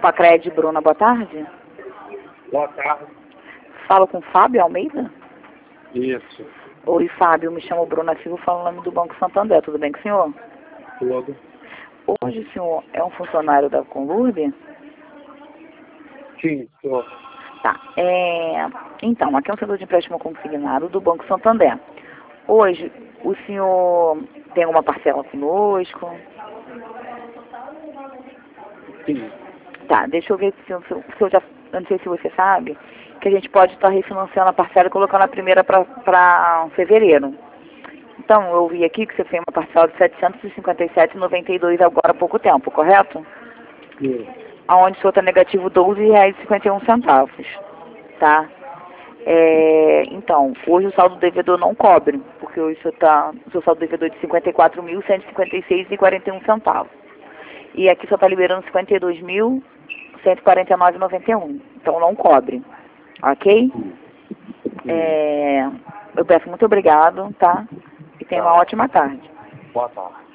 Copacred, Bruna, boa tarde. Boa tarde. Falo com Fábio Almeida? Isso. Oi, Fábio, me chamo Bruna Silva, falo no nome do Banco Santander, tudo bem com o senhor? Tudo. Hoje o senhor é um funcionário da Conlurb? Sim, sou. Tá, então, aqui é um setor de empréstimo consignado do Banco Santander. Hoje, o senhor tem alguma parcela conosco? Sim. Tá, deixa eu ver se o senhor já, eu não sei se você sabe, que a gente pode estar refinanciando a parcela e colocando a primeira para fevereiro. Então, eu vi aqui que você fez uma parcela de R$ 757,92 agora há pouco tempo, correto? Sim. Aonde o senhor está negativo R$ 12,51, tá? Então, hoje o saldo devedor não cobre, porque hoje o seu saldo devedor é de R$ 54.156,41. E aqui só está liberando R$ 52.149,91. Então não cobre, ok? Eu peço muito obrigado, tá? E tenha uma ótima tarde. Boa tarde.